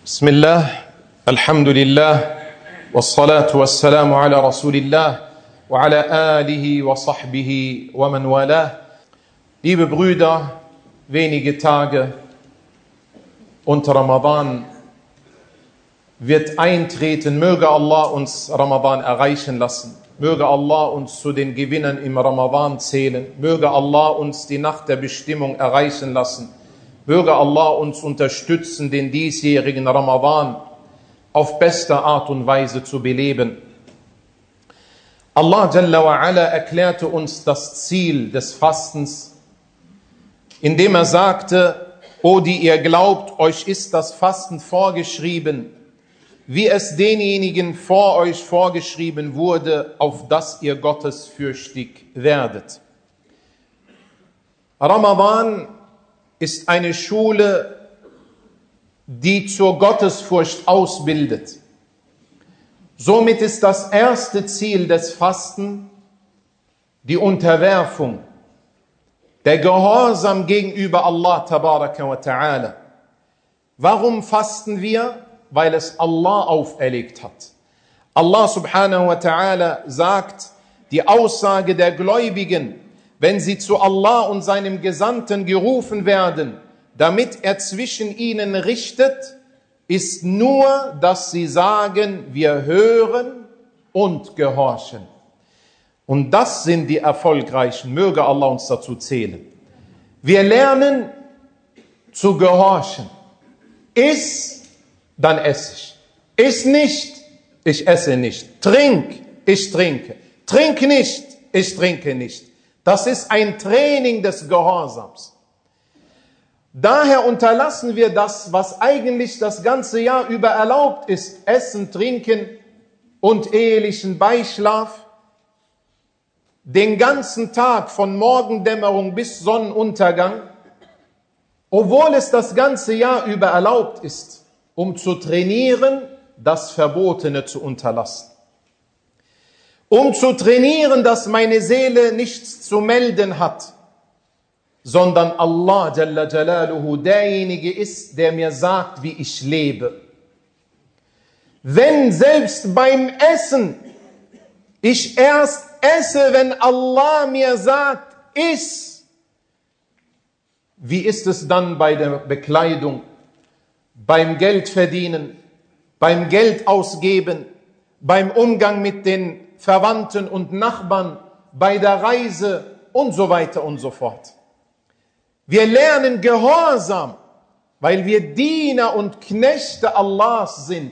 بسم الله الحمد لله والصلاة والسلام على رسول الله وعلى آله وصحبه ومن والاه. Liebe Brüder, wenige Tage unter Ramadan wird eintreten. Möge Allah uns Ramadan erreichen lassen. Möge Allah uns zu den Gewinnern im Ramadan zählen. Möge Allah uns die Nacht der Bestimmung erreichen lassen. Möge Allah uns unterstützen, den diesjährigen Ramadan auf beste Art und Weise zu beleben. Allah Jalla wa Ala erklärte uns das Ziel des Fastens, indem er sagte: O die ihr glaubt, euch ist das Fasten vorgeschrieben, wie es denjenigen vor euch vorgeschrieben wurde, auf dass ihr gottesfürchtig werdet. Ramadan ist eine Schule, die zur Gottesfurcht ausbildet. Somit ist das erste Ziel des Fasten die Unterwerfung, der Gehorsam gegenüber Allah Tabaraka wa Ta'ala. Warum fasten wir? Weil es Allah auferlegt hat. Allah Subhanahu wa Ta'ala sagt, die Aussage der Gläubigen, wenn sie zu Allah und seinem Gesandten gerufen werden, damit er zwischen ihnen richtet, ist nur, dass sie sagen, wir hören und gehorchen. Und das sind die Erfolgreichen. Möge Allah uns dazu zählen. Wir lernen zu gehorchen. Iss, dann esse ich. Iss nicht, ich esse nicht. Trink, ich trinke. Trink nicht, ich trinke nicht. Das ist ein Training des Gehorsams. Daher unterlassen wir das, was eigentlich das ganze Jahr über erlaubt ist. Essen, Trinken und ehelichen Beischlaf. Den ganzen Tag von Morgendämmerung bis Sonnenuntergang. Obwohl es das ganze Jahr über erlaubt ist, um zu trainieren, das Verbotene zu unterlassen. Um zu trainieren, dass meine Seele nichts zu melden hat, sondern Allah Jalla Jalaluhu derjenige ist, der mir sagt, wie ich lebe. Wenn selbst beim Essen ich erst esse, wenn Allah mir sagt, iss, wie ist es dann bei der Bekleidung, beim Geldverdienen, beim Geld ausgeben, beim Umgang mit den Verwandten und Nachbarn, bei der Reise und so weiter und so fort. Wir lernen Gehorsam, weil wir Diener und Knechte Allahs sind.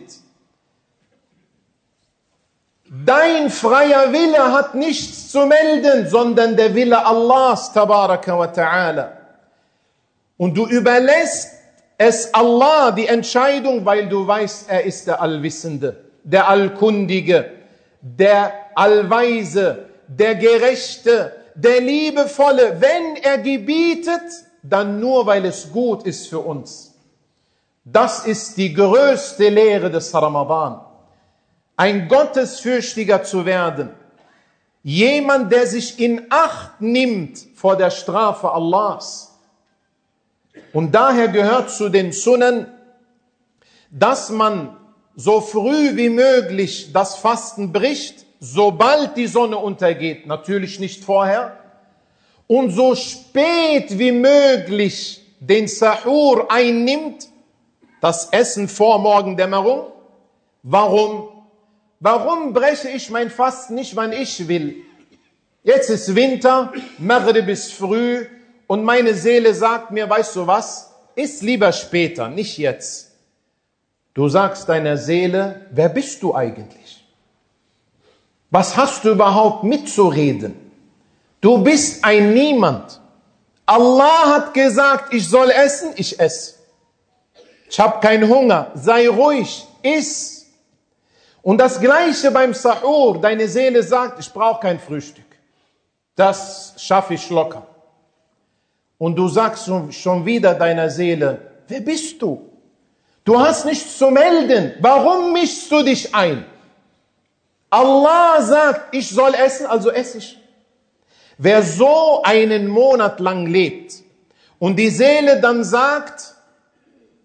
Dein freier Wille hat nichts zu melden, sondern der Wille Allahs, Tabaraka wa Ta'ala. Und du überlässt es Allah, die Entscheidung, weil du weißt, er ist der Allwissende, der Allkundige, der Allweise, der Gerechte, der Liebevolle. Wenn er gebietet, dann nur, weil es gut ist für uns. Das ist die größte Lehre des Ramadan. Ein Gottesfürchtiger zu werden. Jemand, der sich in Acht nimmt vor der Strafe Allahs. Und daher gehört zu den Sunnen, dass man so früh wie möglich das Fasten bricht, sobald die Sonne untergeht, natürlich nicht vorher, und so spät wie möglich den Sahur einnimmt, das Essen vor Morgendämmerung. Warum? Warum breche ich mein Fasten nicht, wann ich will? Jetzt ist Winter, Maghrib ist früh und meine Seele sagt mir, weißt du was, iss lieber später, nicht jetzt. Du sagst deiner Seele, wer bist du eigentlich? Was hast du überhaupt mitzureden? Du bist ein Niemand. Allah hat gesagt, ich soll essen, ich esse. Ich habe keinen Hunger, sei ruhig, iss. Und das Gleiche beim Sahur, deine Seele sagt, ich brauche kein Frühstück. Das schaffe ich locker. Und du sagst schon wieder deiner Seele, wer bist du? Du hast nichts zu melden. Warum mischst du dich ein? Allah sagt, ich soll essen, also esse ich. Wer so einen Monat lang lebt und die Seele dann sagt,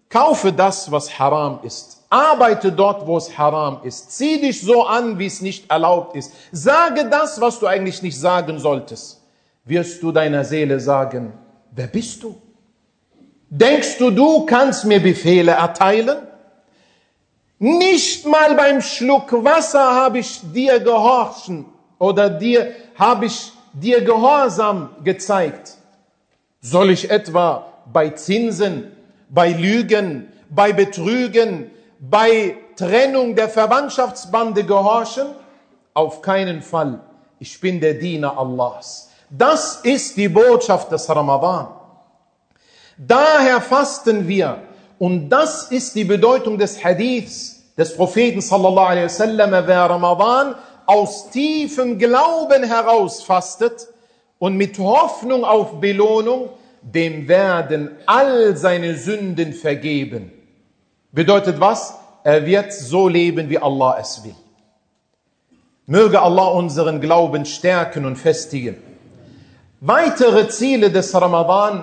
Kaufe das, was haram ist. Arbeite dort, wo es haram ist. Zieh dich so an, wie es nicht erlaubt ist. Sage das, was du eigentlich nicht sagen solltest. Wirst du deiner Seele sagen, wer bist du? Denkst du, du kannst mir Befehle erteilen? Nicht mal beim Schluck Wasser habe ich dir gehorchen oder habe ich dir Gehorsam gezeigt. Soll ich etwa bei Zinsen, bei Lügen, bei Betrügen, bei Trennung der Verwandtschaftsbande gehorchen? Auf keinen Fall. Ich bin der Diener Allahs. Das ist die Botschaft des Ramadan. Daher fasten wir. Und das ist die Bedeutung des Hadiths des Propheten sallallahu alaihi wasallam, wer Ramadan aus tiefem Glauben heraus fastet und mit Hoffnung auf Belohnung, dem werden all seine Sünden vergeben. Bedeutet was? Er wird so leben, wie Allah es will. Möge Allah unseren Glauben stärken und festigen. Weitere Ziele des Ramadan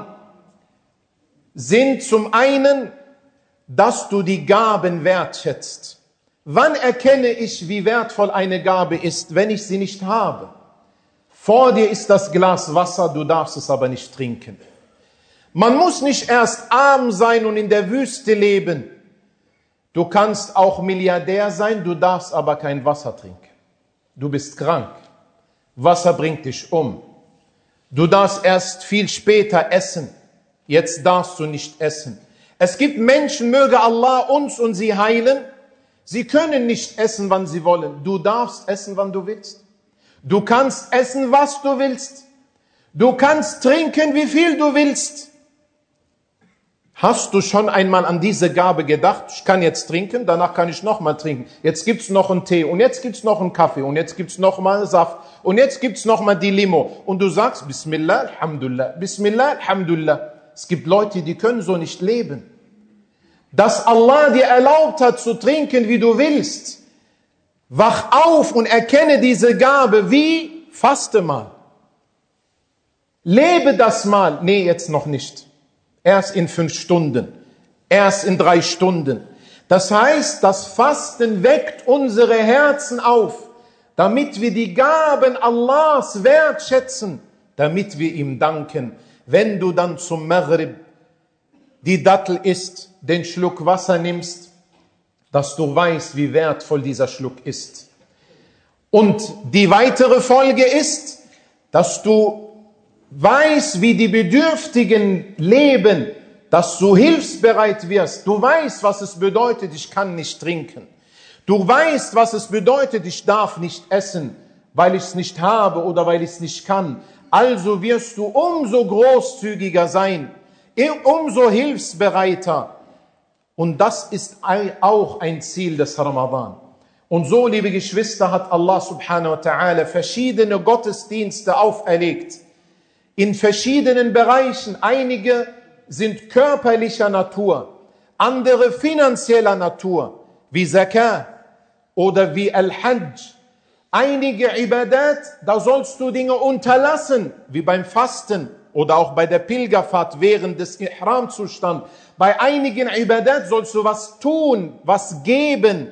sind zum einen, dass du die Gaben wertschätzt. Wann erkenne ich, wie wertvoll eine Gabe ist, wenn ich sie nicht habe? Vor dir ist das Glas Wasser, du darfst es aber nicht trinken. Man muss nicht erst arm sein und in der Wüste leben. Du kannst auch Milliardär sein, du darfst aber kein Wasser trinken. Du bist krank. Wasser bringt dich um. Du darfst erst viel später essen. Jetzt darfst du nicht essen. Es gibt Menschen, möge Allah uns und sie heilen. Sie können nicht essen, wann sie wollen. Du darfst essen, wann du willst. Du kannst essen, was du willst. Du kannst trinken, wie viel du willst. Hast du schon einmal an diese Gabe gedacht? Ich kann jetzt trinken, danach kann ich nochmal trinken. Jetzt gibt's noch einen Tee und jetzt gibt's noch einen Kaffee und jetzt gibt's nochmal Saft und jetzt gibt's nochmal die Limo. Und du sagst, Bismillah, Alhamdulillah, Bismillah, Alhamdulillah. Es gibt Leute, die können so nicht leben. Dass Allah dir erlaubt hat zu trinken, wie du willst. Wach auf und erkenne diese Gabe. Wie? Faste mal. Lebe das mal. Nee, jetzt noch nicht. Erst in 5 Stunden. Erst in 3 Stunden. Das heißt, das Fasten weckt unsere Herzen auf, damit wir die Gaben Allahs wertschätzen, damit wir ihm danken. Wenn du dann zum Maghrib die Dattel isst, den Schluck Wasser nimmst, dass du weißt, wie wertvoll dieser Schluck ist. Und die weitere Folge ist, dass du weißt, wie die Bedürftigen leben, dass du hilfsbereit wirst. Du weißt, was es bedeutet, ich kann nicht trinken. Du weißt, was es bedeutet, ich darf nicht essen, weil ich es nicht habe oder weil ich es nicht kann. Also wirst du umso großzügiger sein, umso hilfsbereiter. Und das ist auch ein Ziel des Ramadan. Und so, liebe Geschwister, hat Allah subhanahu wa ta'ala verschiedene Gottesdienste auferlegt. In verschiedenen Bereichen. Einige sind körperlicher Natur, andere finanzieller Natur, wie Zakah oder wie Al-Hajj. Einige Ibadat, da sollst du Dinge unterlassen, wie beim Fasten oder auch bei der Pilgerfahrt während des Ihram-Zustands. Bei einigen Ibadat sollst du was tun, was geben.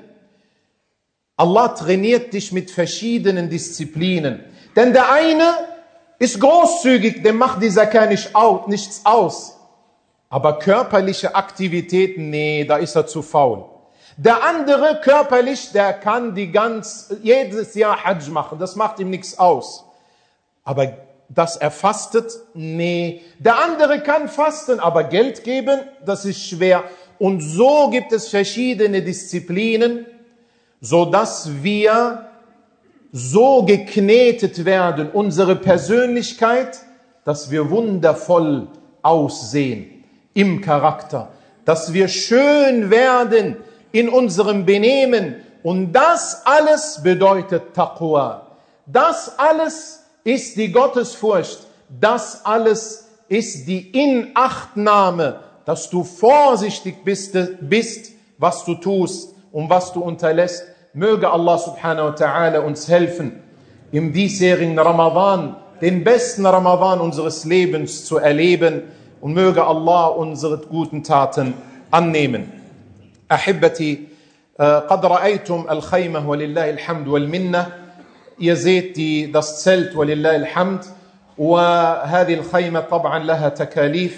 Allah trainiert dich mit verschiedenen Disziplinen. Denn der eine ist großzügig, dem macht die Zakah nichts aus. Aber körperliche Aktivitäten, nee, da ist er zu faul. Der andere körperlich, der kann jedes Jahr Hajj machen, das macht ihm nichts aus. Aber dass er fastet, nee. Der andere kann fasten, aber Geld geben, das ist schwer. Und so gibt es verschiedene Disziplinen, so dass wir so geknetet werden, unsere Persönlichkeit, dass wir wundervoll aussehen im Charakter, dass wir schön werden in unserem Benehmen. Und das alles bedeutet Taqwa. Das alles ist die Gottesfurcht. Das alles ist die Inachtnahme, dass du vorsichtig bist, was du tust und was du unterlässt. Möge Allah subhanahu wa ta'ala uns helfen, im diesjährigen Ramadan, den besten Ramadan unseres Lebens zu erleben. Und möge Allah unsere guten Taten annehmen. Ahibati, قد رأيتم الخيمة ولله الحمد والمنة. Ihr seht das Zelt ولله الحمد. وهذه الخيمة طبعا لها تكاليف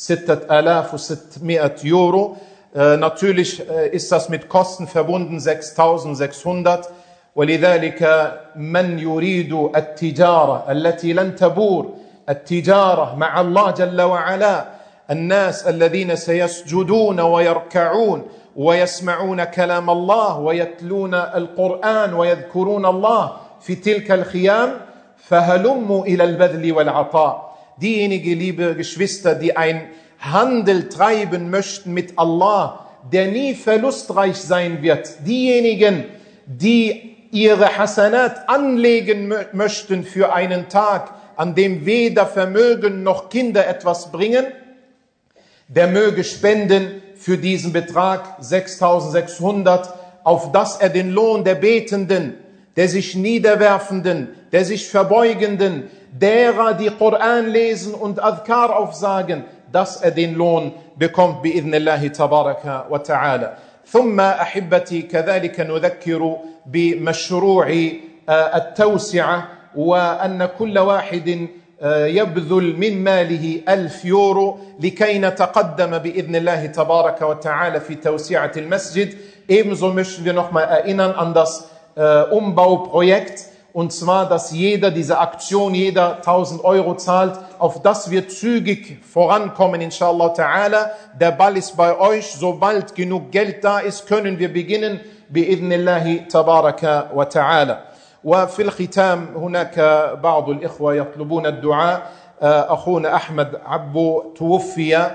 6600 Euro. Natürlich ist das mit Kosten verbunden, 6600. ولذلك من يريد التجارة التي لن تبور، التجارة مع الله جل وعلا، الناس الذين سيسجدون ويركعون ويسمعون كلام الله ويتلون القرآن ويذكرون الله في تلك الخيام، فهلموا إلى البذل والعطاء. Diejenigen, liebe Geschwister, die ein Handel treiben möchten mit Allah, der nie verlustreich sein wird, diejenigen, die ihre Hasanat anlegen möchten für einen Tag, an dem weder Vermögen noch Kinder etwas bringen, der möge spenden für diesen Betrag 6600, auf dass er den Lohn der Betenden, der sich Niederwerfenden, der sich Verbeugenden, derer, die Koran lesen und Adhkar aufsagen, dass er den Lohn bekommt بإذن تبارك وتعالى. ثم أحبتي كذلك نذكر بمشروع التوسعة، وأن كل واحد يبذل من ماله 1000 يورو لكي نتقدم بإذن الله تبارك وتعالى في توسعة المسجد. Ebenso möchten wir nochmal erinnern an das Umbauprojekt, und zwar, dass jeder diese Aktion, jeder 1000 Euro zahlt, auf das wir zügig vorankommen, inshallah ta'ala. Der Ball ist bei euch. Sobald genug Geld da ist, können wir beginnen, بإذن تبارك وتعالى. وفي الختام هناك بعض الإخوة يطلبون الدعاء. أخونا أحمد عبو توفي،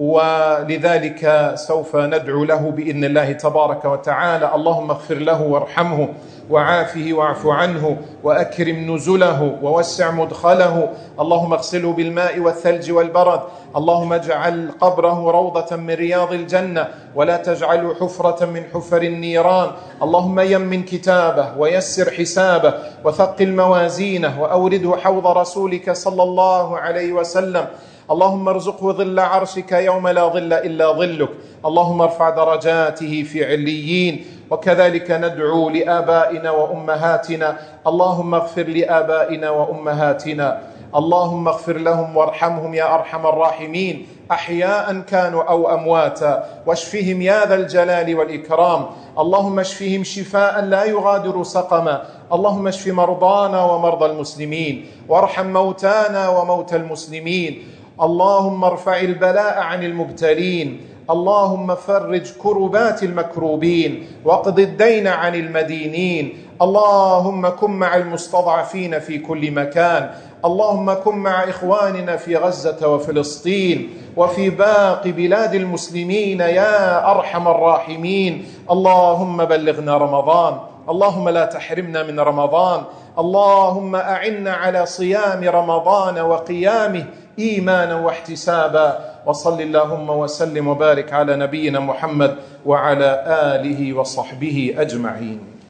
ولذلك سوف ندعو له بإذن الله تبارك وتعالى. اللهم اغفر له وارحمه وعافه واعف عنه وأكرم نزله ووسع مدخله. اللهم اغسله بالماء والثلج والبرد. اللهم اجعل قبره روضة من رياض الجنة، ولا تجعله حفرة من حفر النيران. اللهم يمن كتابه ويسر حسابه وثقل موازينه وأورده حوض رسولك صلى الله عليه وسلم. اللهم ارزقه ظل عرشك يوم لا ظل إلا ظلك. اللهم ارفع درجاته في عليين. وكذلك ندعو لآبائنا وأمهاتنا. اللهم اغفر لآبائنا وأمهاتنا. اللهم اغفر لهم وارحمهم يا أرحم الراحمين، أحياء كانوا أو أمواتا، واشفهم يا ذا الجلال والإكرام. اللهم اشفهم شفاء لا يغادر سقما. اللهم اشف مرضانا ومرضى المسلمين، وارحم موتانا وموتى المسلمين. اللهم ارفع البلاء عن المبتلين. اللهم فرج كربات المكروبين، واقض الدين عن المدينين. اللهم كن مع المستضعفين في كل مكان. اللهم كن مع إخواننا في غزة وفلسطين وفي باقي بلاد المسلمين يا أرحم الراحمين. اللهم بلغنا رمضان. اللهم لا تحرمنا من رمضان. اللهم أعنا على صيام رمضان وقيامه إيمانا واحتسابا. وصل اللهم وسلم وبارك على نبينا محمد وعلى آله وصحبه أجمعين.